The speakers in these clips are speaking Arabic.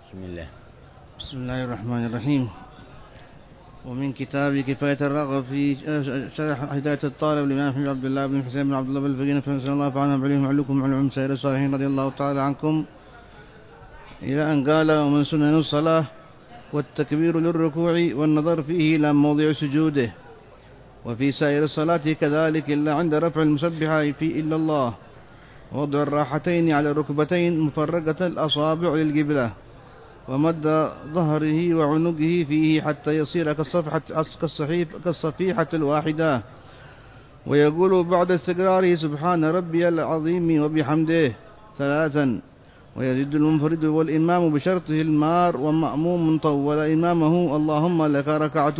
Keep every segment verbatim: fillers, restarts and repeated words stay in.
بسم الله. بسم الله الرحمن الرحيم. ومن كتاب كفاية الرغب في شرح هداية الطالب للإمام محمد عبد الله بن حسين بن عبد الله بالفقيه فنسأل الله فعنا عليهم وعلكم وعلى سائر الصالحين رضي الله تعالى عنكم، إلى أن قال: ومن سنن الصلاة والتكبير للركوع والنظر فيه إلى موضع سجوده، وفي سائر الصلاة كذلك إلا عند رفع المسبحة في إلا الله، ووضع الراحتين على الركبتين مفرقة الأصابع للقبلة، ومد ظهره وعنقه فيه حتى يصير كالصفحة كالصفيحة الواحدة، ويقول بعد استقراره: سبحان ربي العظيم وبحمده ثلاثا، ويزيد المنفرد والإمام بشرطه المار، ومأموم طول إمامه: اللهم لك ركعت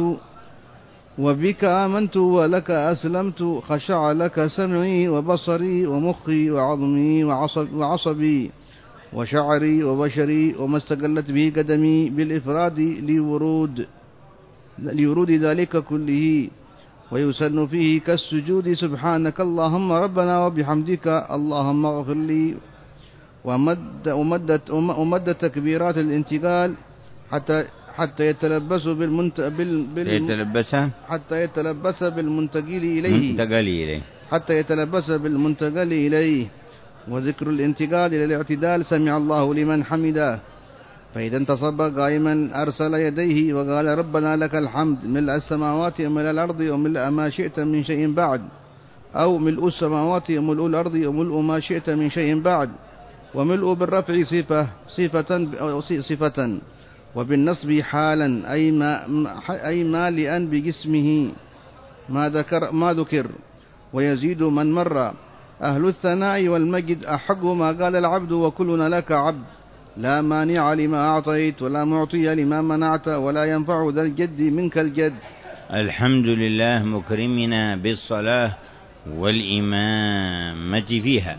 وبك آمنت ولك أسلمت، خشع لك سمعي وبصري ومخي وعظمي وعصب وعصبي وشعري وبشري وما استقلت به قدمي بالإفراد لورود لورود ذلك كله. ويسن فيه كالسجود: سبحانك اللهم ربنا وبحمدك اللهم اغفر لي. ومد ومدت ومد تكبيرات الانتقال حتى حتى يتلبس بالمنت بال بال يتلبس حتى يتلبس بالمنتقل إليه منتقل إليه حتى يتلبس بالمنتقل إليه. وذكر الانتقال إلى الاعتدال: سمع الله لمن حمده. فإذا انتصب قائما أرسل يديه وقال: ربنا لك الحمد ملء السماوات وملء الأرض وملء ما شئت من شيء بعد، أو ملء السماوات وملء الأرض وملء ما شئت من شيء بعد. وملء بالرفع صفة صفة صفة وبالنصب حالا، أي ما أي مالئا بجسمه ما ذكر ما ذكر. ويزيد من مر: أهل الثناء والمجد أحق ما قال العبد وكلنا لك عبد، لا مانع لما أعطيت ولا معطي لما منعت ولا ينفع ذا الجد منك الجد. الحمد لله مكرمنا بالصلاة والإمامة فيها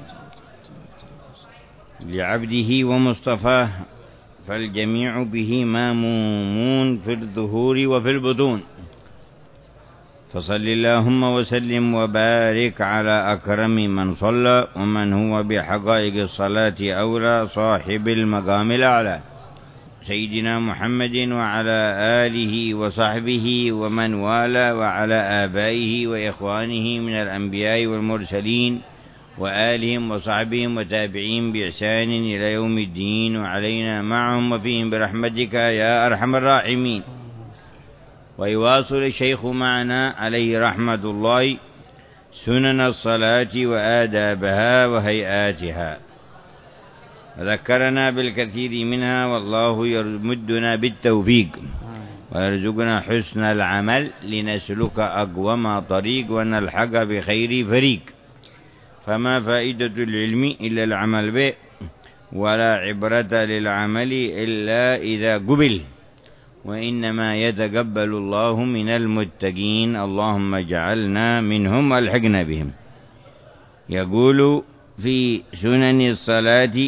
لعبده ومصطفاه، فالجميع به مامومون في الظهور وفي البطون. فصل اللهم وسلم وبارك على أكرم من صلى ومن هو بحقائق الصلاة أولى، صاحب المقام الأعلى، سيدنا محمد وعلى آله وصحبه ومن والاه، وعلى آبائه وإخوانه من الأنبياء والمرسلين وآلهم وصحبهم وتابعين بإحسان إلى يوم الدين، وعلينا معهم وفيهم برحمتك يا أرحم الراحمين. ويواصل الشيخ معنا عليه رحمة الله سنن الصلاة وآدابها وهيئاتها، وذكرنا بالكثير منها، والله يمدنا بالتوفيق ويرزقنا حسن العمل لنسلك أقوم طريق ونلحق بخير فريق. فما فائدة العلم إلا العمل به، ولا عبرة للعمل إلا إذا قبل، وإنما يتقبل الله من المتقين، اللهم اجعلنا منهم والحقنا بهم. يقول في سنن الصلاة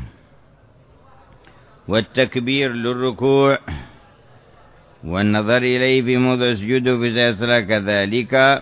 والتكبير للركوع والنظر إليه في موضع سجوده في الصلاة كذلك.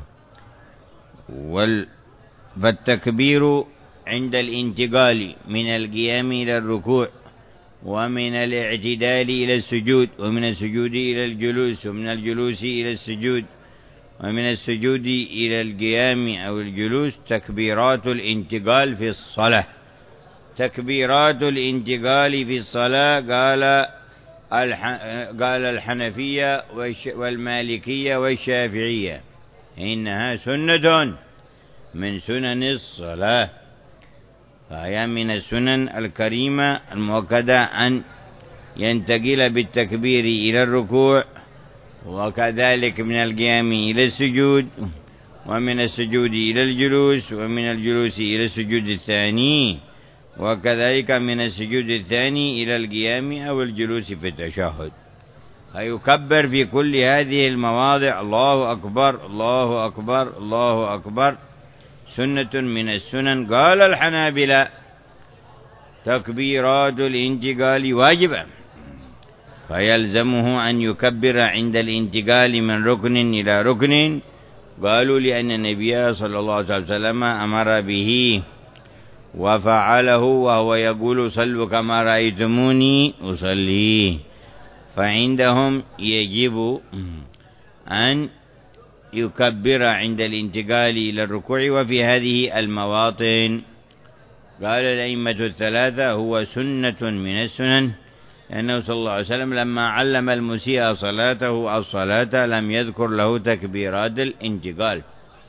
وال فالتكبير عند الانتقال من القيام إلى الركوع، ومن الاعتدال إلى السجود، ومن السجود إلى الجلوس، ومن الجلوس إلى السجود، ومن السجود إلى القيام أو الجلوس. تكبيرات الانتقال في الصلاة. تكبيرات الانتقال في الصلاة قال قال الحنفية والمالكية والشافعية إنها سنة من سنن الصلاة، فهي من السنن الكريمة المؤكدة أن ينتقل بالتكبير إلى الركوع، وكذلك من القيام إلى السجود، ومن السجود إلى الجلوس، ومن الجلوس إلى السجود الثاني، وكذلك من السجود الثاني إلى القيام أو الجلوس في التشهد. فيكبر في كل هذه المواضع الله أكبر الله أكبر الله أكبر، سنة من السنن. قال الحنابلة تكبيرات الانتقال واجبة، فيلزمه أن يكبر عند الانتقال من ركن إلى ركن. قالوا لأن النبي صلى الله عليه وسلم أمر به وفعله وهو يقول صلوا كما رأيتموني أصلي، فعندهم يجب أن يكبر عند الانتقال إلى الركوع وفي هذه المواطن. قال الأئمة الثلاثة هو سنة من السنن، لأنه صلى الله عليه وسلم لما علم المسيء صلاته الصلاة لم يذكر له تكبيرات الانتقال.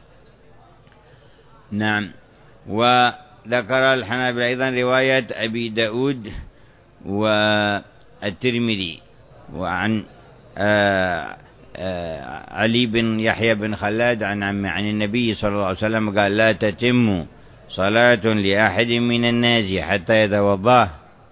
نعم. وذكر الحنابلة أيضا رواية أبي داود والترمذي وعن آآ آآ علي بن يحيى بن خلاد عن عن النبي صلى الله عليه وسلم قال لا تتم صلاة لأحد من الناس حتى يتوضأ،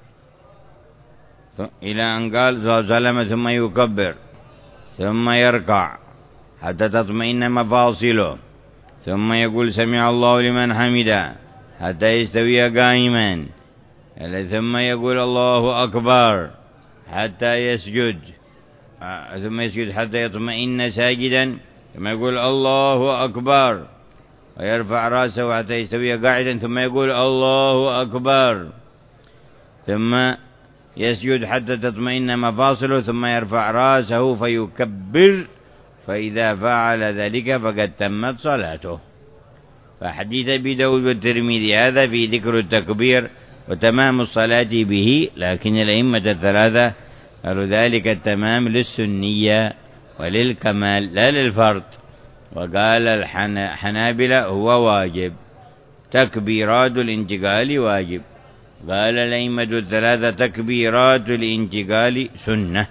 إلى أن قال ظلم ثم يكبر ثم يركع حتى تطمئن مفاصله، ثم يقول سمع الله لمن حمده حتى يستوي قائما، ثم يقول الله أكبر حتى يسجد، ثم يسجد حتى يطمئن ساجدا، ثم يقول الله أكبر ويرفع رأسه حتى يستوي قاعدا، ثم يقول الله أكبر، ثم يسجد حتى تطمئن مفاصله، ثم يرفع رأسه فيكبر، فإذا فعل ذلك فقد تمت صلاته. فحديث أبي داود والترمذي هذا في ذكر التكبير وتمام الصلاة به، لكن الأئمة الثلاثة قالوا ذلك التمام للسنية وللكمال لا للفرض. وقال الحنابلة هو واجب، تكبيرات الانتقال واجب. قال الأئمة الثلاثة تكبيرات الانتقال سنة.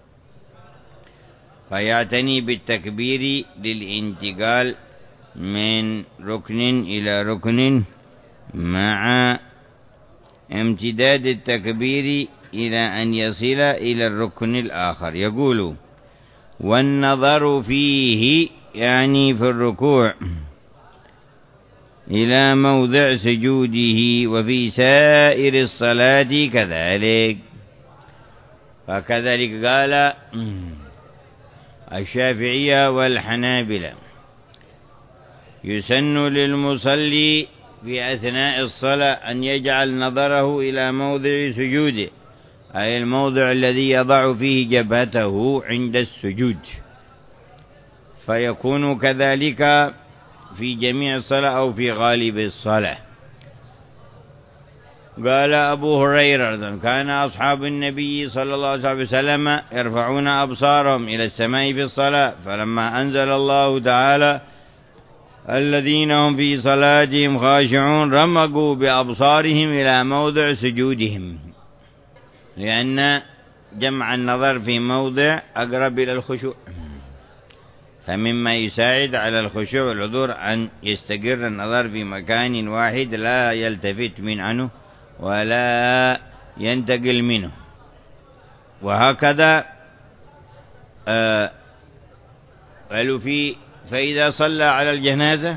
فيعتني بالتكبير للانتقال من ركن إلى ركن مع امتداد التكبير إلى أن يصل إلى الركن الآخر. يقول والنظر فيه يعني في الركوع إلى موضع سجوده، وفي سائر الصلاة كذلك. فكذلك قال الشافعية والحنابلة يسن للمصلي في أثناء الصلاة أن يجعل نظره إلى موضع سجوده، أي الموضع الذي يضع فيه جبهته عند السجود، فيكون كذلك في جميع الصلاة أو في غالب الصلاة. قال أبو هريرة كان أصحاب النبي صلى الله عليه وسلم يرفعون أبصارهم إلى السماء في الصلاة، فلما أنزل الله تعالى الذين هم في صلاتهم خاشعون رمقوا بأبصارهم إلى موضع سجودهم، لأن جمع النظر في موضع أقرب إلى الخشوع، فمما يساعد على الخشوع والحضور أن يستقر النظر في مكان واحد لا يلتفت من عنه ولا ينتقل منه. وهكذا آه قالوا في فإذا صلى على الجنازة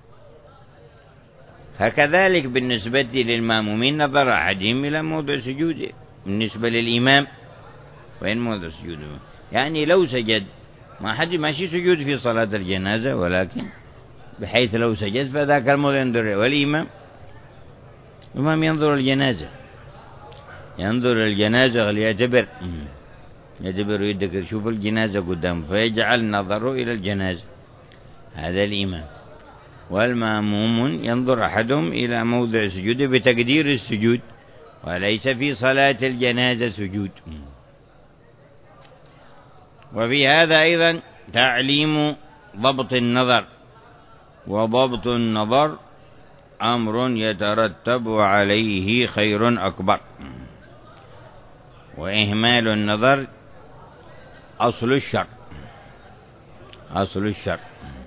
فكذلك بالنسبة للمامومين نظر أحدهم إلى موضع سجوده. بالنسبة للإمام وين موضع سجوده؟ يعني لو سجد ما حد ماشي سجود في صلاة الجنازة، ولكن بحيث لو سجد فذاك الموضع ينظر، والإمام الإمام ينظر الجنازة ينظر الجنازة ليعتبر يعتبر يدك شوف الجنازة قدام فيجعل نظره إلى الجنازة، هذا الإمام. والماموم ينظر أحدهم إلى موضع سجوده بتقدير السجود، وليس في صلاة الجنازة سجود. وفي هذا أيضا تعليم ضبط النظر، وضبط النظر أمر يترتب عليه خير أكبر، وإهمال النظر أصل الشر أصل الشر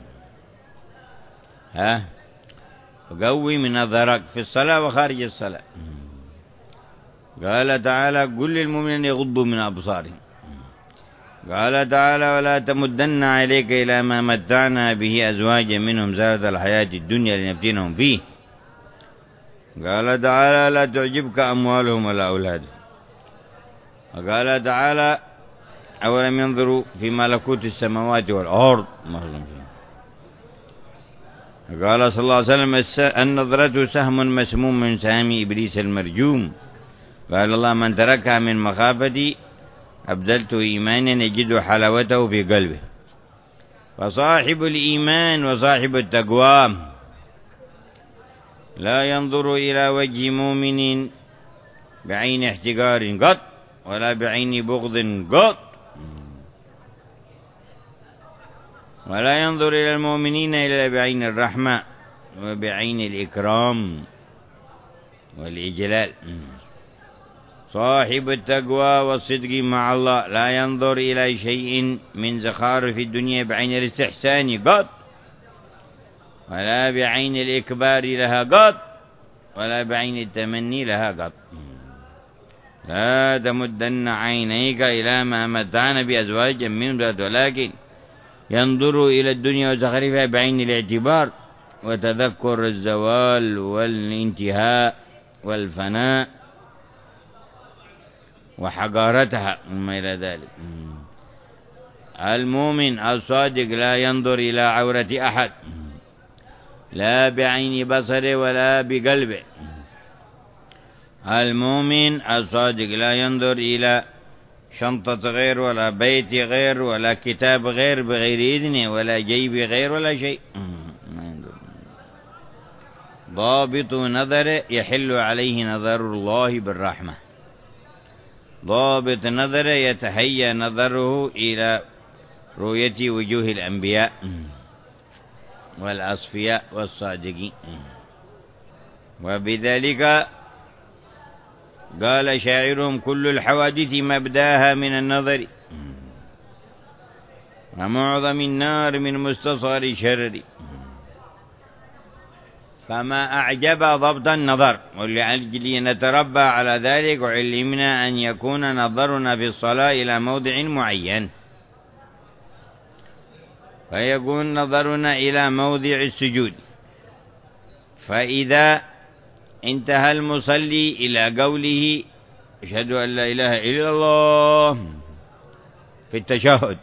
ها قوي من نظرك في الصلاة وخارج الصلاة. قال تعالى قل للمؤمنين يغضوا من أبصارهم. قال تعالى ولا تمدن عليك إلى ما متعنا به أزواجا منهم زهرة الحياة الدنيا لنفتنهم فيه. قال تعالى لا تعجبك أموالهم ولا أولادهم. وقال تعالى أولم ينظروا في ملكوت السماوات والأرض قال صلى الله عليه وسلم النظرة سهم مسموم من سهام إبليس المرجوم. قال الله من تركها من مخافتي أبدلته إيمانا يجد حلاوته في قلبه. فصاحب الإيمان وصاحب التقوى لا ينظر إلى وجه مؤمن بعين احتقار قط ولا بعين بغض قط، ولا ينظر إلى المؤمنين إلا بعين الرحمة وبعين الإكرام والإجلال. صاحب التقوى والصدق مع الله لا ينظر إلى شيء من زخارف الدنيا بعين الاستحسان قط، ولا بعين الإكبار لها قط، ولا بعين التمني لها قط. لا تمدن عينيك إلى ما متعنا بأزواج منهم، ولكن ينظر إلى الدنيا وزخرفها بعين الاعتبار وتذكر الزوال والانتهاء والفناء وحقارتها وما إلى ذلك. المؤمن الصادق لا ينظر إلى عورة أحد لا بعين بصره ولا بقلبه. المؤمن الصادق لا ينظر إلى شنطة غير ولا بيت غير ولا كتاب غير بغير إذنه ولا جيب غير ولا شيء. ضابط نظره يحل عليه نظر الله بالرحمة. ضابط نظره يتهيأ نظره إلى رؤية وجوه الأنبياء والأصفياء والصادقين. وبذلك قال شاعرهم كل الحوادث مبداها من النظر، ومعظم النار من مستصغر شرر. فما أعجب ضبط النظر، ولأجل نتربى على ذلك وعلمنا أن يكون نظرنا في الصلاة إلى موضع معين، فيكون نظرنا إلى موضع السجود. فإذا انتهى المصلي إلى قوله أشهد أن لا إله إلا الله في التشهد،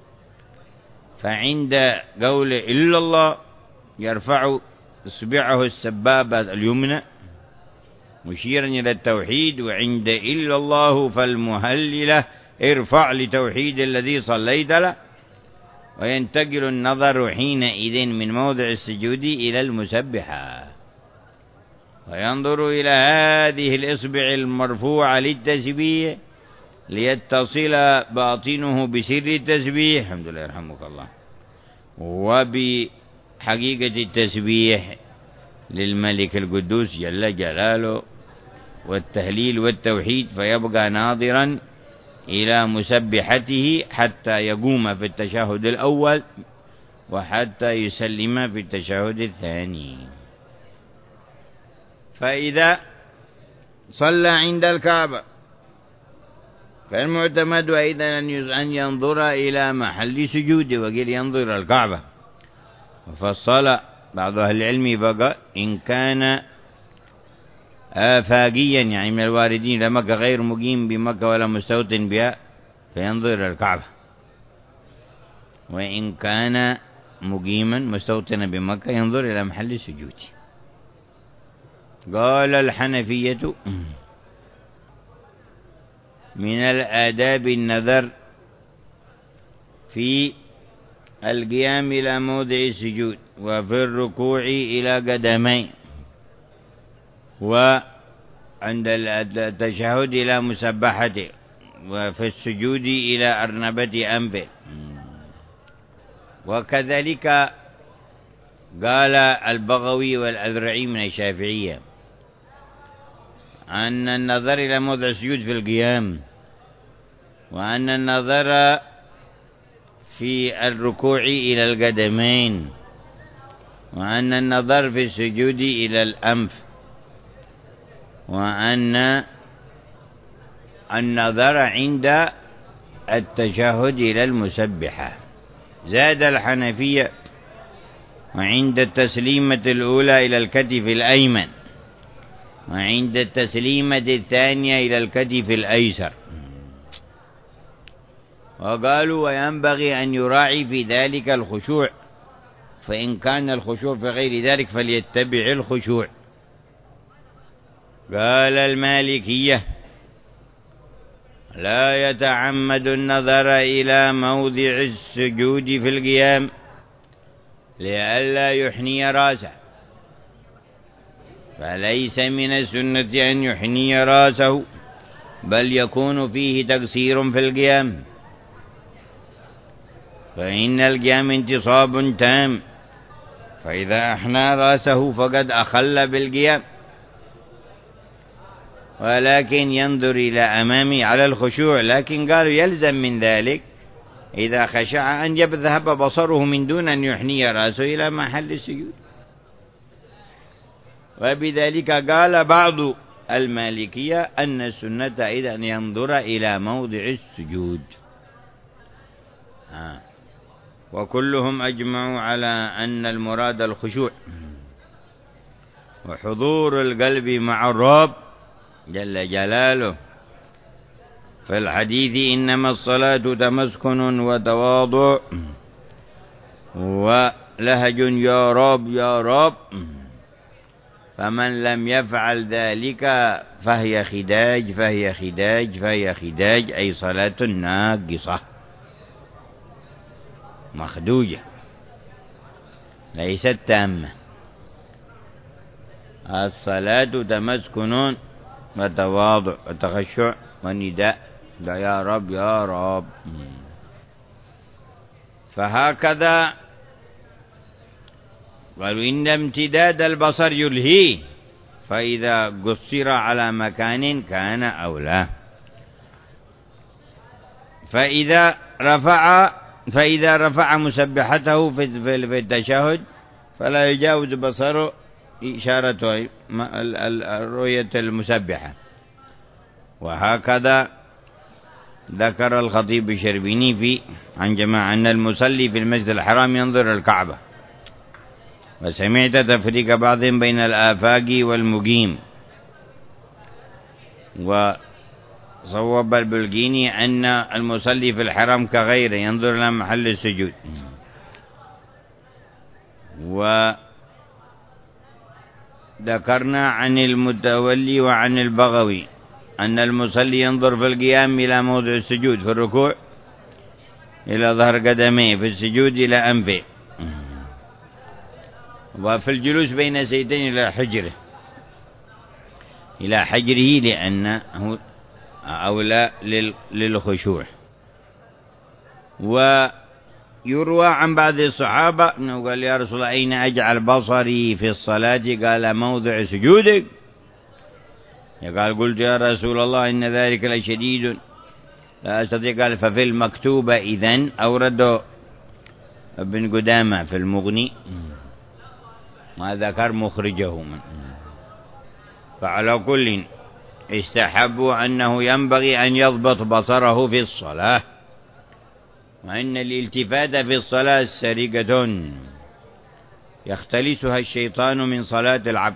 فعند قول إلا الله يرفع إصبعه السبابة اليمنى مشيرا إلى التوحيد، وعند إلا الله فالمهللة ارفع لتوحيد الذي صليت له. وينتقل النظر حينئذ من موضع السجود إلى المسبحة، وينظر إلى هذه الإصبع المرفوعة للتسبيح ليتصل باطنه بسر التسبيح، الحمد لله يرحمك الله، وبحقيقة التسبيح للملك القدوس جل جلاله والتهليل والتوحيد، فيبقى ناظرا إلى مسبحته حتى يقوم في التشهد الأول وحتى يسلم في التشهد الثاني. فإذا صلى عند الكعبة فالمعتمد أيضا أن ينظر إلى محل سجوده، وقيل ينظر الكعبة. فالصلاة بعض أهل العلم بقى إن كان آفاقيا يعني من الواردين لمكة غير مقيم بمكة ولا مستوطن بها فينظر الكعبة، وإن كان مقيما مستوطنا بمكة ينظر إلى محل سجوده. قال الحنفية من الآداب النظر في القيام إلى موضع السجود، وفي الركوع إلى قدمين، وعند التشهد إلى مسبحته، وفي السجود إلى أرنبة أنفه. وكذلك قال البغوي والأذرعي من الشافعية أن النظر إلى موضع السجود في القيام، وأن النظر في الركوع إلى القدمين، وأن النظر في السجود إلى الأنف، وأن النظر عند التشهد إلى المسبحة. زاد الحنفية وعند التسليمة الأولى إلى الكتف الأيمن، وعند التسليمة الثانية إلى الكتف الأيسر. وقالوا وينبغي أن يراعي في ذلك الخشوع، فإن كان الخشوع في غير ذلك فليتبع الخشوع. قال المالكية: لا يتعمد النظر إلى موضع السجود في القيام لئلا يحني راسه، فليس من السنة أن يحني راسه، بل يكون فيه تقصير في القيام، فإن القيام انتصاب تام، فإذا أحنى راسه فقد أخل بالقيام. ولكن ينظر إلى أمامه على الخشوع، لكن قالوا يلزم من ذلك إذا خشع أن يذهب بصره من دون أن يحني راسه إلى محل السجود. وبذلك قال بعض المالكية أن السنة إذا أن ينظر إلى موضع السجود. آه. وكلهم أجمعوا على أن المراد الخشوع وحضور القلب مع الرب جل جلاله. في الحديث: إنما الصلاة تمسكن وتواضع ولهج يا رب يا رب، فمن لم يفعل ذلك فهي خداج فهي خداج فهي خداج، أي صلاة ناقصة مخدوجة ليست تامة. الصلاة تمسكن وتواضع وتخشع ونداء يا رب يا رب. فهكذا قالوا إن امتداد البصر يلهي، فإذا قصر على مكان كان أولى. فإذا رفع فإذا رفع مسبحته في التشهد فلا يجاوز بصره إشارة رؤية المسبحة. وهكذا ذكر الخطيب الشربيني في عن جماعة أن المصلي في المسجد الحرام ينظر الكعبة. وسمعت تفريق بعضهم بين الآفاق والمقيم. وصوب البلقيني أن المصلي في الحرام كغيره ينظر إلى محل السجود. وذكرنا عن المتولي وعن البغوي أن المصلي ينظر في القيام إلى موضع السجود، في الركوع إلى ظهر قدميه، في السجود إلى أنفه، وفي الجلوس بين سيدين إلى حجره إلى حجره لأنه أولى للخشوع. ويروى عن بعض الصحابة أنه قال: يا رسول الله أين أجعل بصري في الصلاة؟ قال: موضع سجودك. قال: قلت يا رسول الله إن ذلك لشديد لا أستطيع. قال: ففي المكتوبة إذن. أورد ابن قدامة في المغني ما ذكر مخرجه من. فعلى كل استحبوا أنه ينبغي أن يضبط بصره في الصلاة، وأن الالتفات في الصلاة سرقة يختلسها الشيطان من صلاة العبد.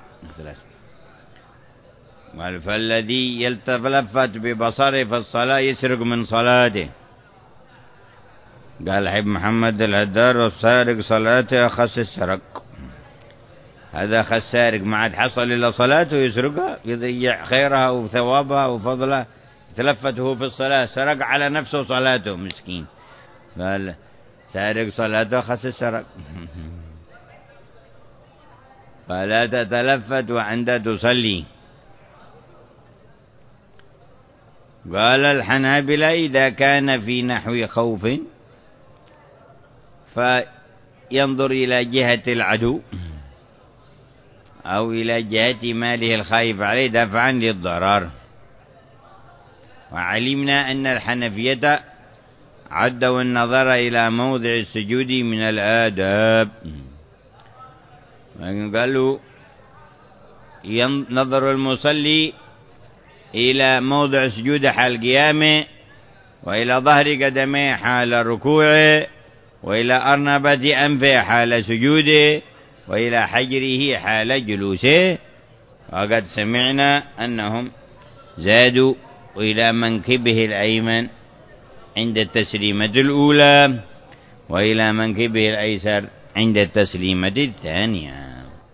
فالذي يلتفت ببصره في الصلاة يسرق من صلاته. قال حب محمد الهدار: والسارق صلاته أخس السرق. هذا أخس سارق ما عاد حصل إلا صلاته يسرقها، يضيع خيرها وثوابها وفضلها، تلفته في الصلاة، سرق على نفسه صلاته مسكين. قال سارق صلاته أخس السرق. فلا تتلفت وأنت تصلي. قال الحنابلة: إذا كان في نحو خوف فينظر إلى جهة العدو أو إلى جهة ماله الخايف عليه دفعا للضرر. وعلمنا أن الحنفية عدوا النظر إلى موضع السجود من الآداب، قالوا ينظر المصلي إلى موضع سجود حال قيامه، وإلى ظهر قدميه حال ركوعه، وإلى أرنبة أنفه حال سجوده، وإلى حجره حال جلوسه. وقد سمعنا أنهم زادوا إلى منكبه الأيمن عند التسليمة الأولى، وإلى منكبه الأيسر عند التسليمة الثانية.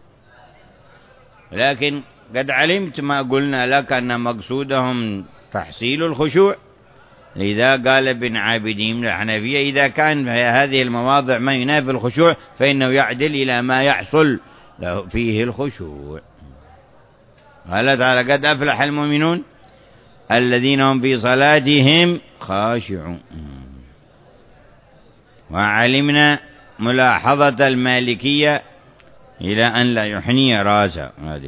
لكن قد علمت ما قلنا لك أن مقصودهم تحصيل الخشوع، لذا قال ابن عابدين من الحنفية إذا كان في هذه المواضع ما ينافي الخشوع فإنه يعدل إلى ما يحصل له فيه الخشوع. قال تعالى قد أفلح المؤمنون الذين هم في صلاتهم خاشعون. وعلمنا ملاحظة المالكية إلى أن لا يحني راسه،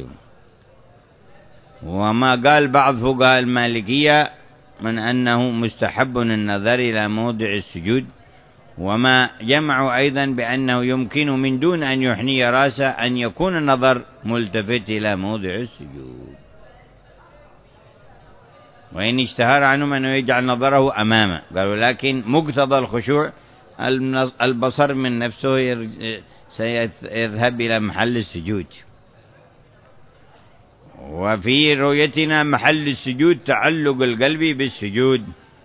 وما قال بعض فقهاء المالكية من أنه مستحب النظر إلى موضع السجود، وما جمعوا أيضا بأنه يمكن من دون أن يحني راسه أن يكون النظر ملتفت إلى موضع السجود، وإن اشتهر عنهم أنه يجعل نظره أمامه. قالوا لكن مقتضى الخشوع البصر من نفسه سيذهب إلى محل السجود، وفي رؤيتنا محل السجود تعلق القلب بالسجود.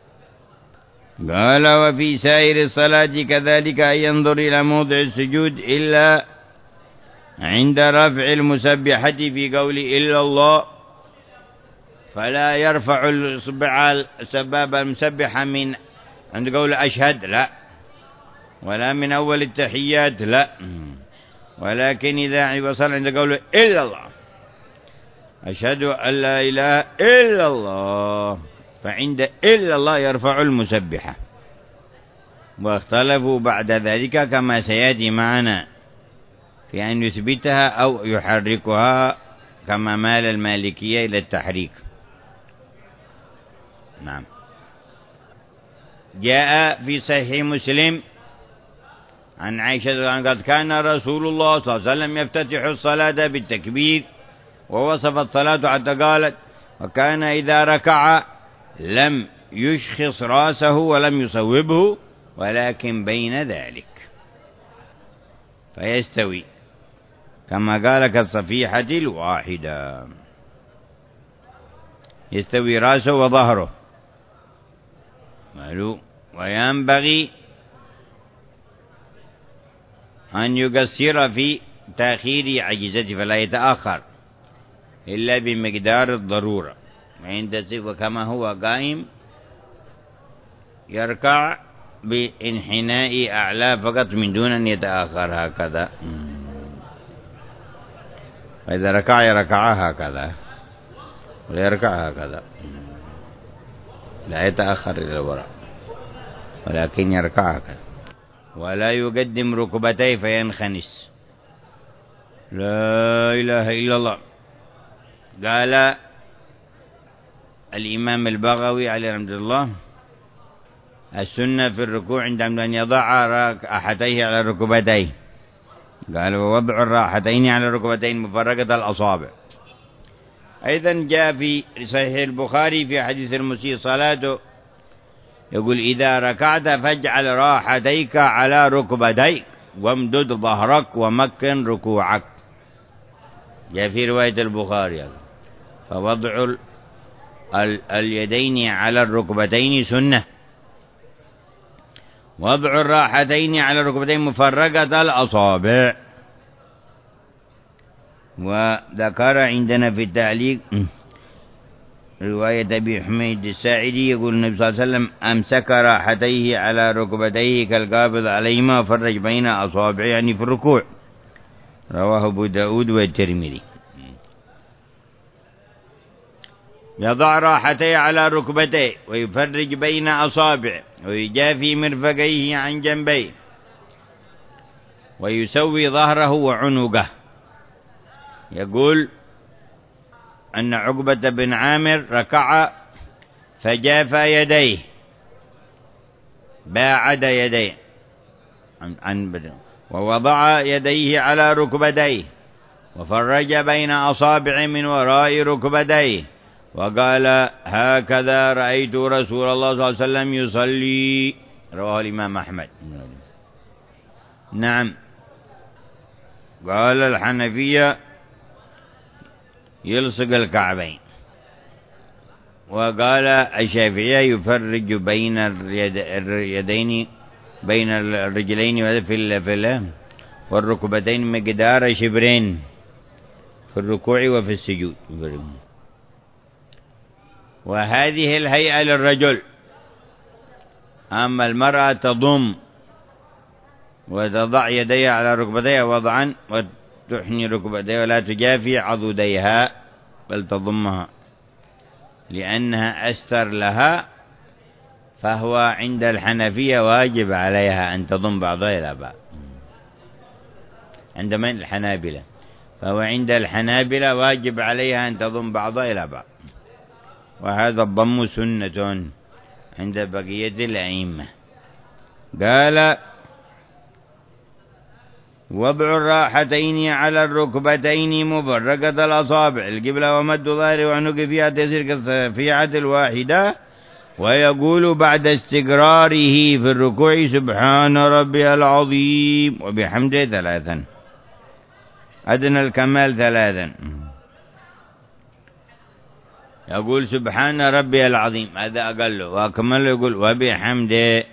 قال وفي سائر الصلاة كذلك أن ينظر إلى موضع السجود إلا عند رفع المسبحة في قول إلا الله، فلا يرفع الإصبع السبابة المسبحة من عند قول أشهد لا، ولا من أول التحيات لا، ولكن إذا وصل عند قول إلا الله أشهد أن لا إله إلا الله، فعند إلا الله يرفع المسبحة. واختلفوا بعد ذلك كما سيأتي معنا في أن يثبتها أو يحركها، كما مال المالكية إلى التحريك. نعم. جاء في صحيح مسلم عن عائشة قد كان رسول الله صلى الله عليه وسلم يفتتح الصلاة بالتكبير، ووصفت صلاته حتى قالت وكان إذا ركع لم يشخص راسه ولم يصوبه ولكن بين ذلك، فيستوي كما قال كالصفيحة الواحدة، يستوي راسه وظهره. وينبغي أن يقصر في تأخير عجزته فلا يتأخر إلا بمقدار الضرورة، وكما هو قائم يركع بانحناء أعلى فقط من دون أن يتأخر هكذا، فإذا ركع يركع هكذا ولا يركع هكذا، لا يتأخر إلى الوراء ولكن يركع هكذا، ولا يقدم ركبتيه فينخنس. لا إله إلا الله. قال الإمام البغوي عليه رحمة الله السنة في الركوع عندما أن يضع راحتيه على ركبتيه، قال ووضع الراحتين على ركبتين مفرقة الأصابع. أيضا جاء في صحيح البخاري في حديث المسيء صلاته يقول إذا ركعت فاجعل راحتيك على ركبتيك وامدد ظهرك ومكن ركوعك. جاء في رواية البخاري فوضع ال ال اليدين على الركبتين سنة، وضع الراحتين على الركبتين مفرقة الأصابع. وذكر عندنا في التعليق رواية أبي حميد الساعدي يقول النبي صلى الله عليه وسلم أمسك راحتيه على ركبتيه كالقابض عليهما وفرج بين أصابعه، يعني في الركوع. رواه أبو داود والترمذي. يضع راحتيه على ركبتيه ويفرج بين أصابعه ويجافي مرفقيه عن جنبيه ويسوي ظهره وعنقه. يقول أن عقبة بن عامر ركع فجافى يديه باعد يديه عن بدن ووضع يديه على ركبتيه وفرج بين أصابع من وراء ركبتيه وقال هكذا رأيت رسول الله صلى الله عليه وسلم يصلي. رواه الإمام أحمد. نعم. قال الحنفية يلصق الكعبين، وقال الشافعية يفرج بين اليدين بين الرجلين في والركبتين مقدار شبرين في الركوع وفي السجود. وهذه الهيئة للرجل. أما المرأة تضم وتضع يديها على ركبتيها وضعا وتحني ركبتيها ولا تجافي عضديها بل تضمها لأنها أستر لها، فهو عند الحنفية واجب عليها أن تضم بعضها إلى بعض. عند من؟ الحنابلة. فهو عند الحنابلة واجب عليها أن تضم بعضها إلى بعض، وهذا الضم سنة عند بقية الأئمة. قال وضع الراحتين على الركبتين مفرقة الأصابع القبلة ومد ظهره وعنق فيها تسير كالصفيعة الواحدة، ويقول بعد استقراره في الركوع سبحان ربي العظيم وبحمده ثلاثا، أدنى الكمال ثلاثا. يقول سبحان ربي العظيم هذا أقل، وأكمل يقول وبحمده،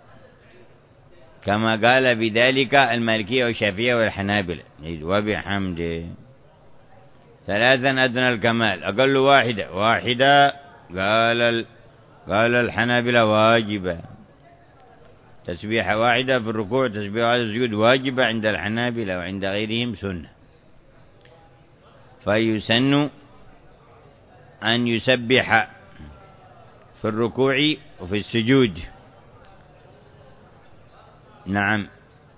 كما قال بذلك المالكية والشافعية والحنابلة، وبحمده ثلاثا أدنى الكمال، أقل واحدة واحدة. قال قال الحنابلة واجبة، تسبيحة واحدة في الركوع تسبيحة واحدة في السجود واجبة عند الحنابلة، وعند غيرهم سنة. فيسن أن يسبح في الركوع وفي السجود. نعم.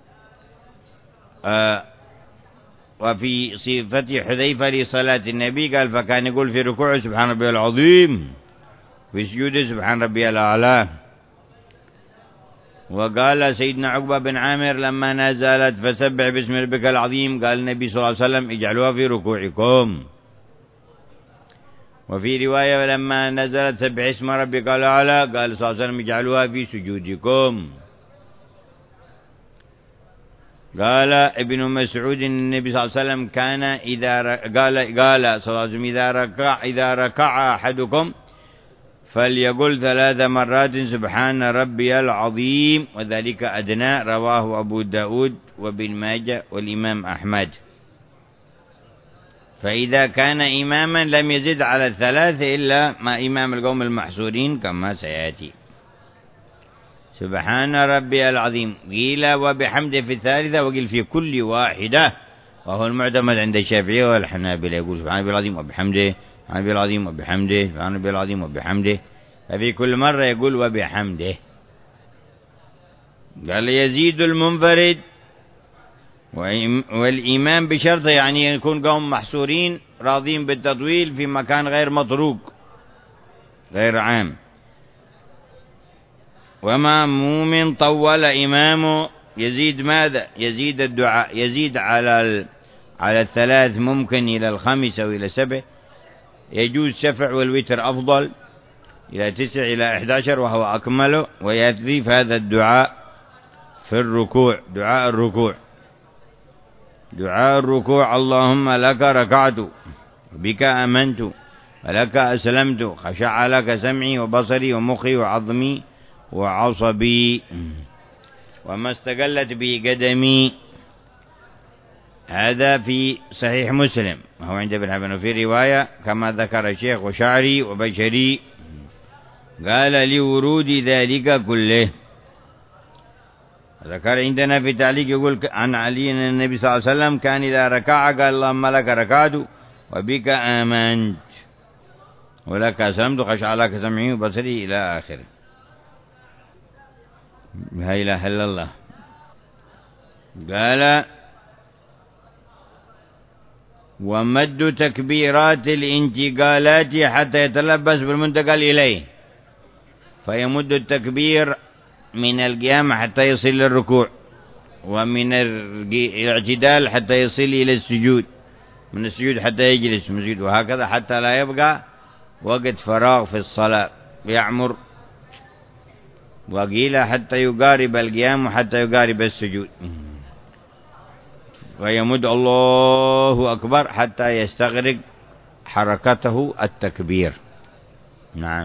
آه وفي صفة حذيفة لصلاة النبي قال فكان يقول في ركوع سبحان ربي العظيم، في سجود سبحان ربي الأعلى. وقال سيدنا عقبة بن عامر لما نزلت فسبح باسم ربك العظيم قال النبي صلى الله عليه وسلم اجعلوها في ركوعكم. وفي رواية لما نزلت سبح اسم ربك الأعلى قال صلى الله عليه وسلم اجعلوها في سجودكم. قال ابن مسعود النبي صلى الله عليه وسلم كان إذا قال قال صلى الله عليه وسلم إذا ركع إذا ركع أحدكم فليقل ثلاث مرات سبحان ربي العظيم، وذلك أدنى. رواه أبو داود وابن ماجه والإمام أحمد. فإذا كان إماما لم يزد على الثلاث إلا ما إمام القوم المحصورين كما سيأتي. سبحان ربي العظيم قيل وبحمده في الثالثة، وقيل في كل واحدة، وهو المعتمد عند الشافعية والحنابلة. يقول سبحان ربي العظيم وبحمده، سبحان ربي العظيم وبحمده، سبحان ربي العظيم وبحمده، ففي كل مرة يقول وبحمده. قال يزيد المنفرد والإمام بشرط يعني يكون قوم محصورين راضين بالتطويل في مكان غير مطروق غير عام. ومأموم طول إمامه يزيد ماذا؟ يزيد الدعاء، يزيد على على الثلاث، ممكن إلى الخمس أو إلى سبع. يجوز شفع والوتر أفضل إلى تسع إلى إحدى عشر وهو أكمله. ويضيف هذا الدعاء في الركوع، دعاء الركوع دعاء الركوع اللهم لك ركعت وبك آمنت ولك أسلمت خشع لك سمعي وبصري ومخي وعظمي وعصبي وما استقلت به قدمي. هذا في صحيح مسلم وهو عند ابن حبان. وفي رواية كما ذكر الشيخ وشعري وبشري قال لورود ذلك كله. ذكر عندنا في تعليق يقول عن علي أن النبي صلى الله عليه وسلم كان إذا ركع قال اللهم لك ركعت وبك آمنت ولك أسلمت خشع لك سمعي وبصري إلى آخره. لا إله إلا الله. قال ومد تكبيرات الانتقالات حتى يتلبس بالمنتقل إليه، فيمد التكبير من القيام حتى يصل للركوع، ومن الاعتدال حتى يصل إلى السجود، من السجود حتى يجلس مسجد، وهكذا حتى لا يبقى وقت فراغ في الصلاة يعمر. وقيل حتى يقارب القيام وحتى يقارب السجود. ويمد الله أكبر حتى يستغرق حركته التكبير. نعم.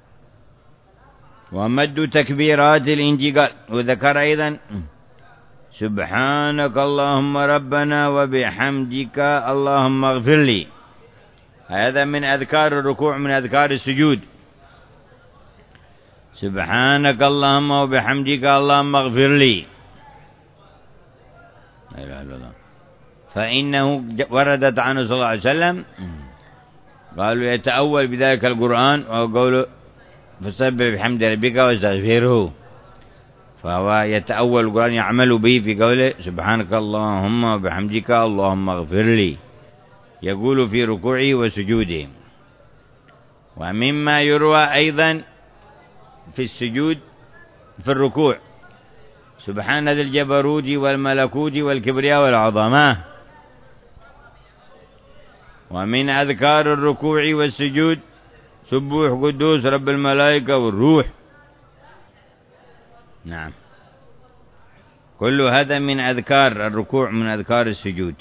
ومد تكبيرات الانتقال. وذكر أيضا سبحانك اللهم ربنا وبحمدك اللهم اغفر لي. هذا من أذكار الركوع، من أذكار السجود. سبحانك اللهم وبحمدك اللهم اغفر لي. لا إله إلا الله. فإنه وردت عنه صلى الله عليه وسلم قالوا يتأول بذلك القرآن وقالوا فسبح بحمد ربك واستغفره، فهو يتأول القرآن يعمل به في قوله سبحانك اللهم وبحمدك اللهم اغفر لي، يقول في ركوعه وسجوده. ومما يروى أيضا في السجود في الركوع سبحان ذي الجبروت والملكوت والكبرياء والعظمة. ومن أذكار الركوع والسجود سبوح قدوس رب الملائكة والروح. نعم، كل هذا من أذكار الركوع، من أذكار السجود.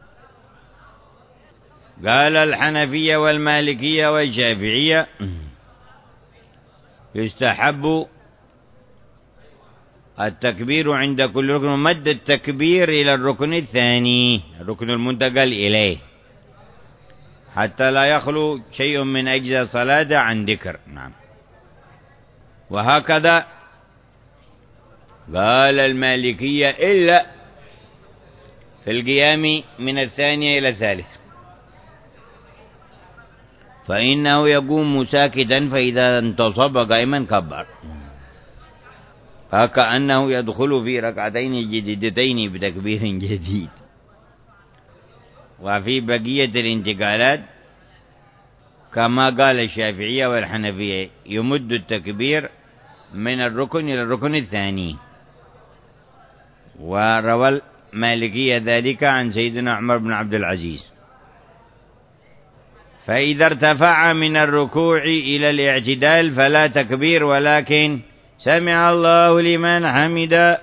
قال الحنفية والمالكية والشافعية يستحب التكبير عند كل ركن، ومد التكبير إلى الركن الثاني، الركن المنتقل إليه، حتى لا يخلو شيء من أجزاء الصلاة عن ذكر. نعم. وهكذا قال المالكية إلا في القيام من الثانية إلى الثالث، فإنه يقوم ساكتا، فإذا انتصب قائما كبر، فكأنه يدخل في ركعتين جديدتين بتكبير جديد. وفي بقية الانتقالات كما قال الشافعية والحنفية يمد التكبير من الركن إلى الركن الثاني. وروى المالكية ذلك عن سيدنا عمر بن عبد العزيز. فإذا ارتفع من الركوع إلى الاعتدال فلا تكبير، ولكن سمع الله لمن حمده،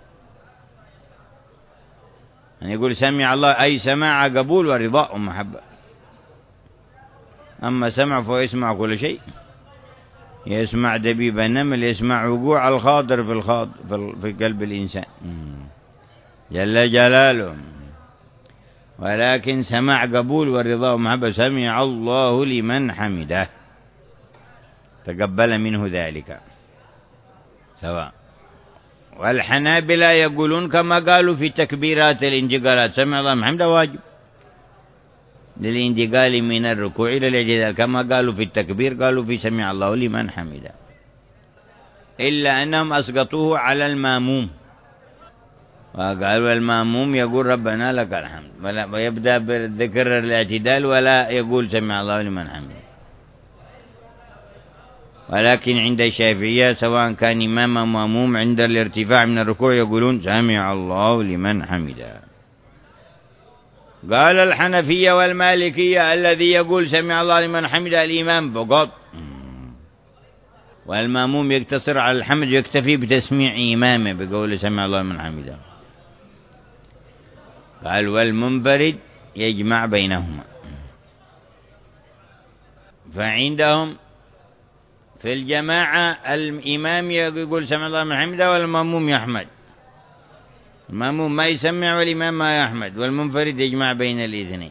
يعني يقول سمع الله أي سماع قبول ورضاء ومحبة. أما سمع فهو يسمع كل شيء، يسمع دبيب النمل، يسمع وقوع الخاطر في الخاطر في قلب الإنسان جل جلاله، ولكن سمع قبول ورضاء ومحبة. سمع الله لمن حمده، تقبل منه ذلك سواء. والحنابلة يقولون كما قالوا في تكبيرات الانتقالات سمع الله لمن حمده واجب للانتقال من الركوع إلى الاعتدال، كما قالوا في التكبير قالوا في سمع الله لمن حمده، إلا أنهم أسقطوه على الماموم، وقالوا الماموم يقول ربنا لك الحمد، ويبدأ بذكر الاعتدال ولا يقول سمع الله لمن حمده. ولكن عند الشافعية سواء كان إمام أو ماموم عند الارتفاع من الركوع يقولون سمع الله لمن حمده. قال الحنفية والمالكية الذي يقول سمع الله لمن حمده الإمام فقط، والماموم يقتصر على الحمد، يكتفي بتسميع إمامه بقول سمع الله لمن حمده. قال والمنفرد يجمع بينهما. فعندهم في الجماعة الإمام يقول سمع الله لمن حمده والماموم يحمد، الماموم ما يسمع والإمام ما يحمد، والمنفرد يجمع بين الاثنين.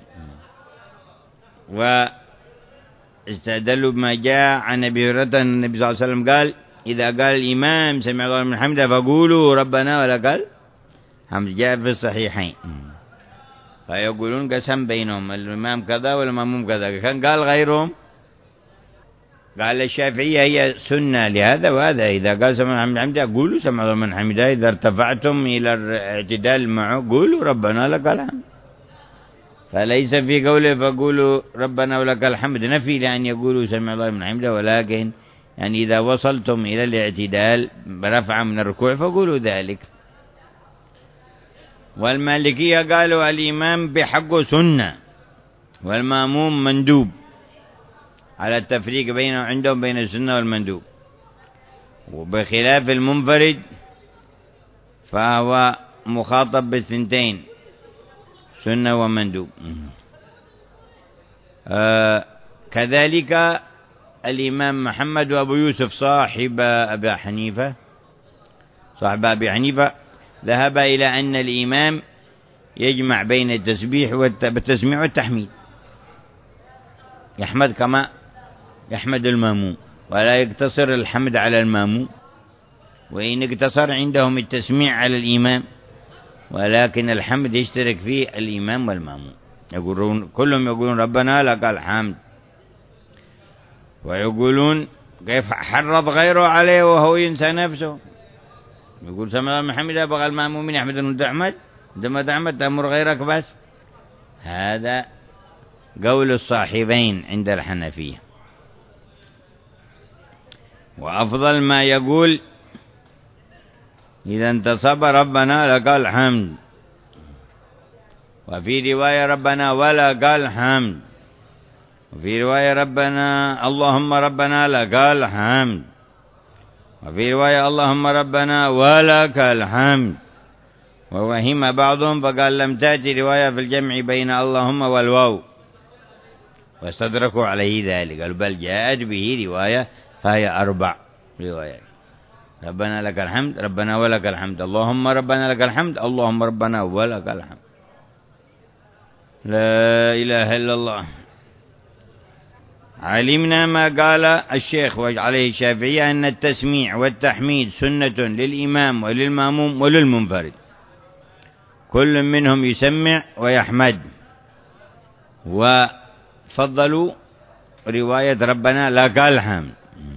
واستدلوا بما جاء عن أبي هريرة النبي صلى الله عليه وسلم قال إذا قال الإمام سمع الله لمن حمده فقولوا ربنا ولك الحمد، جاء في الصحيحين. فيقولون قسم بينهم الإمام كذا والماموم كذا. كان قال غيرهم قال الشافعية هي سنة لهذا وهذا، إذا قال سمع الله لمن حمده قولوا سمع الله لمن حمده، إذا ارتفعتم إلى الاعتدال معه قولوا ربنا لك الحمد. فليس في قوله فقولوا ربنا ولك الحمد نفي لأن يقولوا سمع الله لمن حمده، ولكن يعني إذا وصلتم إلى الاعتدال برفع من الركوع فقولوا ذلك. والمالكية قالوا الإمام بحقه سنة والماموم مندوب، على التفريق بينه عندهم بين السنة والمندوب. وبخلاف المنفرد فهو مخاطب بالثنتين سنة ومندوب. آه كذلك الإمام محمد وأبو يوسف صاحب أبي حنيفة صاحب أبي حنيفة ذهب إلى أن الإمام يجمع بين التسبيح والتسميع والتحميد، يحمد كما يحمد الماموم، ولا يقتصر الحمد على الماموم، وإن اقتصر عندهم التسميع على الإمام، ولكن الحمد يشترك فيه الإمام والماموم. يقولون كلهم يقولون ربنا لك الحمد، ويقولون كيف حرض غيره عليه وهو ينسى نفسه. يقول سمع الله حمده بغى المامومين يحمد أنت أحمد، عندما تحمد تأمر غيرك بس. هذا قول الصاحبين عند الحنفية. وأفضل ما يقول إذا انتصب ربنا لك الحمد، وفي رواية ربنا ولك الحمد، وفي رواية ربنا اللهم ربنا لك الحمد، وفي رواية اللهم ربنا ولك الحمد. ووهم بعضهم فقال لم تأتي رواية في الجمع بين اللهم والواو، واستدركوا عليه ذلك، قالوا بل جاءت به رواية فهي أربع روايات: ربنا لك الحمد، ربنا ولك الحمد، اللهم ربنا لك الحمد، اللهم ربنا ولك الحمد. لا إله إلا الله. علمنا ما قال الشيخ وعليه الشافعية أن التسميع والتحميد سنة للإمام وللماموم وللمنفرد، كل منهم يسمع ويحمد، وفضلوا رواية ربنا لك الحمد،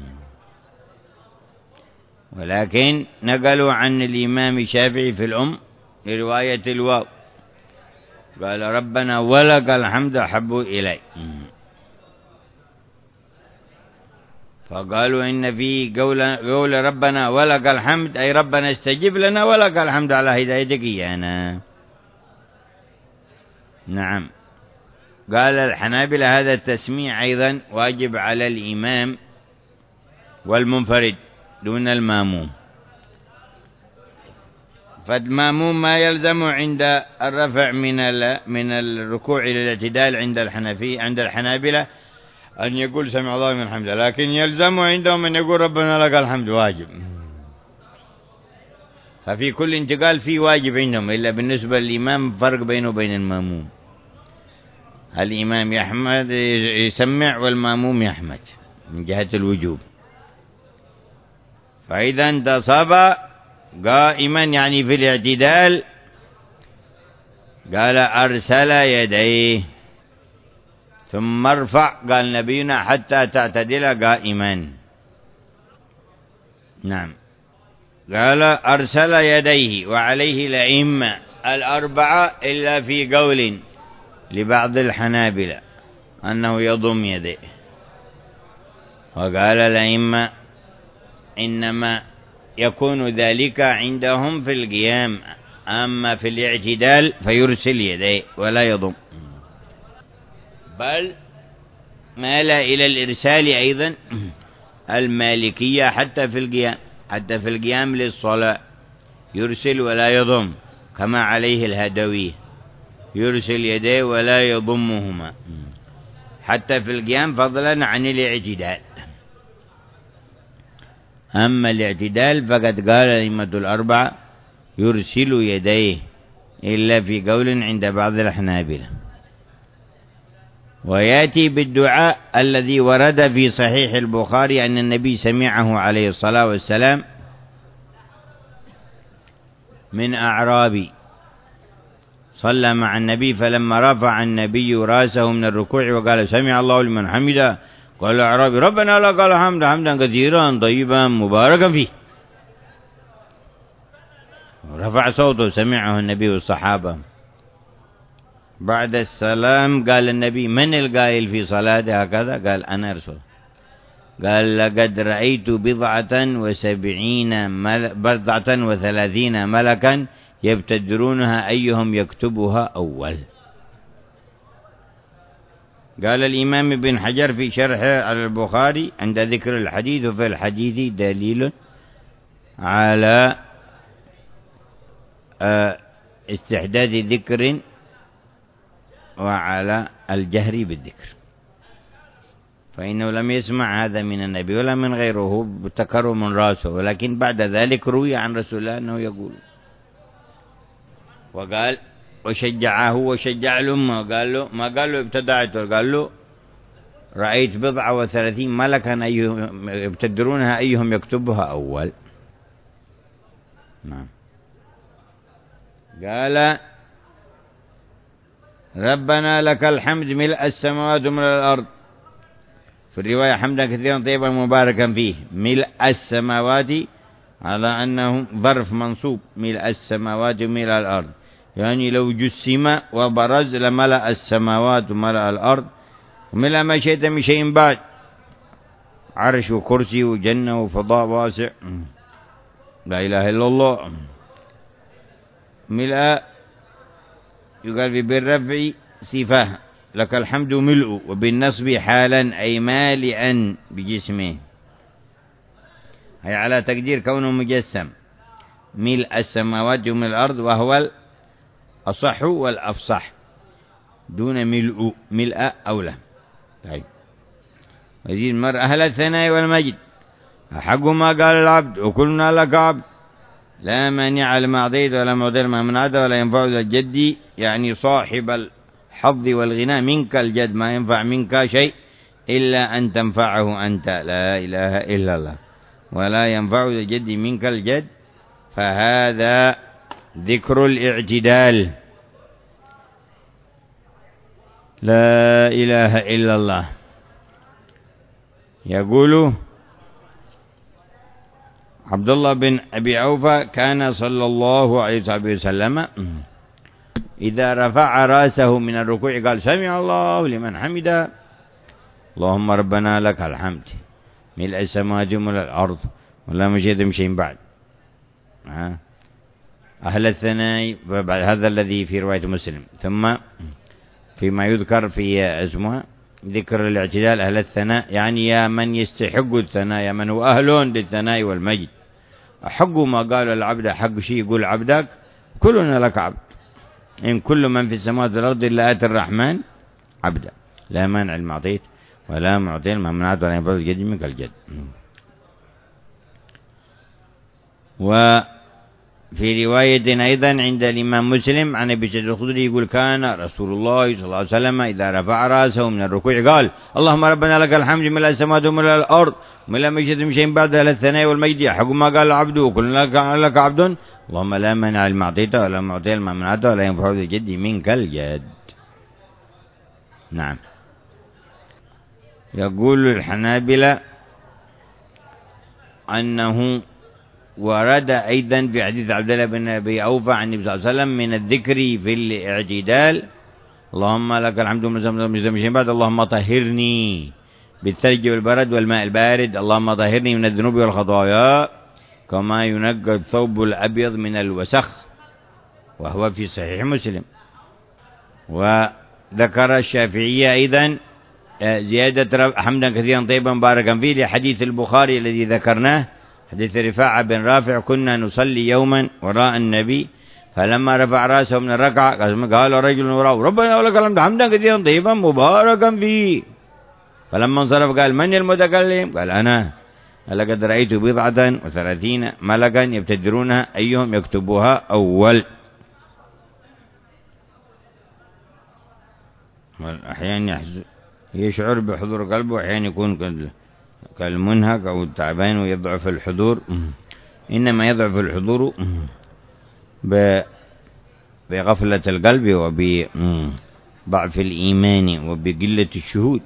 ولكن نقلوا عن الإمام الشافعي في الأم رواية الواو، قال ربنا ولك الحمد أحب إلي، فقالوا إن في قول, قول ربنا ولك الحمد أي ربنا استجب لنا ولك الحمد على هدايتك إيانا. نعم. قال الحنابلة هذا التسميع أيضا واجب على الإمام والمنفرد دون الماموم، فالماموم ما يلزم عند الرفع من من الركوع إلى الاعتدال عند الحنفي عند الحنابلة أن يقول سمع الله من حمده، لكن يلزم عندهم أن يقول ربنا لك الحمد واجب. ففي كل انتقال في واجب عندهم، إلا بالنسبة للإمام فرق بينه وبين الماموم، الإمام يحمد يسمع والماموم يحمد من جهة الوجوب. فإذا انتصب قائما يعني في الاعتدال قال أرسل يديه، ثم ارفع قال نبينا حتى تعتدل قائما. نعم. قال أرسل يديه، وعليه الأئمة الأربعة إلا في قول لبعض الحنابلة أنه يضم يديه، وقال الأئمة إنما يكون ذلك عندهم في القيام، أما في الاعتدال فيرسل يديه ولا يضم، بل مال إلى الإرسال أيضا المالكية حتى في القيام، حتى في القيام للصلاة يرسل ولا يضم، كما عليه الهدوي يرسل يديه ولا يضمهما حتى في القيام فضلا عن الاعتدال. أما الاعتدال فقد قال الأئمة الأربعة يرسل يديه إلا في قول عند بعض الحنابلة. ويأتي بالدعاء الذي ورد في صحيح البخاري أن النبي سمعه عليه الصلاة والسلام من أعرابي صلى مع النبي، فلما رفع النبي رأسه من الركوع وقال سمع الله لمن حمده قال الأعرابي ربنا لك الحمد حمدا كثيرا طيبا مباركا فيه، رفع صوته سمعه النبي والصحابة. بعد السلام قال النبي من القائل في صلاته هكذا؟ قال أنا رسول. قال لقد رأيت بضعة وسبعين مل... بضعة وثلاثين ملكا يبتدرونها أيهم يكتبها أول. قال الإمام ابن حجر في شرحه على البخاري عند ذكر الحديث، وفي الحديث دليل على استحداث ذكر وعلى الجهر بالذكر، فإنه لم يسمع هذا من النبي ولا من غيره بتكرر من رأسه، ولكن بعد ذلك روي عن رسول الله أنه يقول. وقال وشجعه وشجع الأمة وقال له ما قال له ابتدعته، قال له رأيت بضعة وثلاثين ملكا أيهم يبتدرونها أيهم يكتبها أول. نعم. قال ربنا لك الحمد ملء السماوات وملء الأرض، في الرواية حمدا كثيرا طيبا مباركا فيه. ملء السماوات على أنه ظرف منصوب، ملء السماوات وملء الأرض، يعني لو جسم وبرز لملأ السماوات وملأ الأرض وملأ ما شئت من شيء بعد، عرش وكرسي وجنة وفضاء واسع، لا إله إلا الله. ملء يقال بالرفع صفة، لك الحمد ملء، وبالنصب حالا أي مالئا بجسمه، هي على تقدير كونه مجسم. ملء السماوات وملء الأرض، وهو الأصح والأفصح دون ملء، ملء أولى. طيب. ويزيد المرء أهل الثناء والمجد أحق ما قال العبد وكلنا لك عبد، لا مانع لما أعطيت ولا معطي لما منعت ولا ينفع ذا الجد، يعني صاحب الحظ والغنى منك الجد، ما ينفع منك شيء إلا أن تنفعه أنت، لا إله إلا الله، ولا ينفع ذا الجد منك الجد. فهذا ذكر الاعتدال، لا إله إلا الله. يقول عبد الله بن أبي أوفى كان صلى الله عليه وسلم إذا رفع رأسه من الركوع قال سمع الله لمن حمده، اللهم ربنا لك الحمد ملء السماوات وملء الأرض ولا مشيت من شيء بعد. أهل الثناء هذا الذي في رواية مسلم. ثم فيما يذكر في اسمها ذكر الاعتدال أهل الثناء، يعني يا من يستحق الثناء، يا من هو أهل للثناء والمجد. أحق ما قال العبد، حق شيء يقول عبدك كلنا لك عبد، إن كل من في السماوات والأرض إلا آتي الرحمن عبدا، لا مانع لما أعطيت ولا معطي لما منعت ولا ينفع الجد منك الجد. وفي رواية أيضا عند الإمام مسلم عن أبي سعيد الخدري يقول كان رسول الله صلى الله عليه وسلم إذا رفع رأسه من الركوع قال اللهم ربنا لك الحمد ملء السماوات وملء الأرض وملء ما شئت من شيء بعد أهل الثناء والمجد حق ما قال العبد وكلنا لك عبد، اللهم لا مانع لما أعطيت ولا معطي لما منعت ولا ينفع ذا الجد منك الجد. نعم. يقول الحنابلة أنه ورد أيضا في حديث عبد الله بن أبي أوفى عن النبي صلى الله عليه وسلم من الذكر في الاعتدال اللهم لك الحمد من بعد، اللهم طهرني بالثلج والبرد والماء البارد، اللهم طهرني من الذنوب والخطايا كما ينقى الثوب الأبيض من الوسخ، وهو في صحيح مسلم. وذكر الشافعية أيضا زيادة حمدا كثيرا طيبا مباركا فيه لحديث البخاري الذي ذكرناه، حديث رفاعة بن رافع كنا نصلي يوما وراء النبي فلما رفع رأسه من الركعة قال رجل وراءه ربنا ولك الحمد حمدا كثيرا طيبا مباركا فيه، فلما انصرف قال من المتكلم؟ قال أنا، لقد رأيت بضعة وثلاثين ملكا يبتدرونها أيهم يكتبها أول. أحيانا يشعر بحضور قلبه، وأحيانا يكون كالمنهك أو التعبان ويضعف الحضور، إنما يضعف الحضور بغفلة القلب وبضعف الإيمان وبقلة الشهود.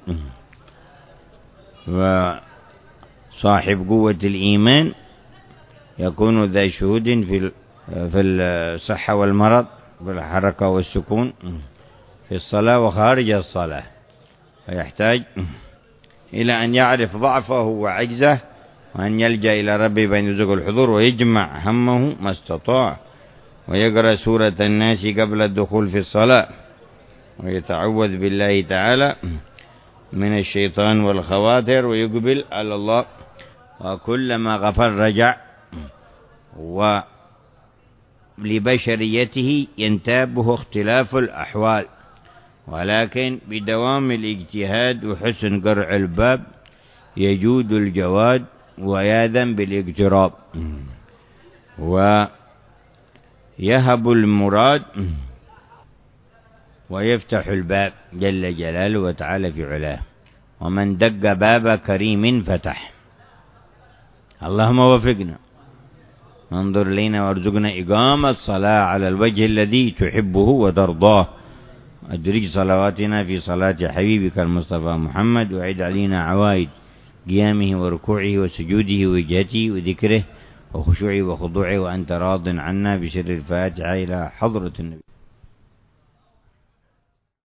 وصاحب قوة الإيمان يكون ذا شهود في في الصحة والمرض، في الحركة والسكون، في الصلاة وخارج الصلاة، فيحتاج إلى أن يعرف ضعفه وعجزه، وأن يلجأ إلى ربه بأن يرزق الحضور ويجمع همه ما استطاع، ويقرأ سورة الناس قبل الدخول في الصلاة، ويتعوذ بالله تعالى من الشيطان والخواطر، ويقبل على الله. وكلما غفر رجع، ولبشريته ينتابه اختلاف الأحوال، ولكن بدوام الاجتهاد وحسن قرع الباب يجود الجواد وياذن بالاقتراب. يهب المراد ويفتح الباب جل جلاله وتعالى في علاه. ومن دق باب كريم فتح. اللهم وفقنا، انظر لنا وارزقنا إقامة الصلاة على الوجه الذي تحبه وترضاه. أدرج صلواتنا في صلاة حبيبك المصطفى محمد، وعد علينا عوائد قيامه وركوعه وسجوده ووجهته وذكره وخشوعه وخضوعه، وأنت راض عنا بسر الفاتحة إلى حضرة النبي.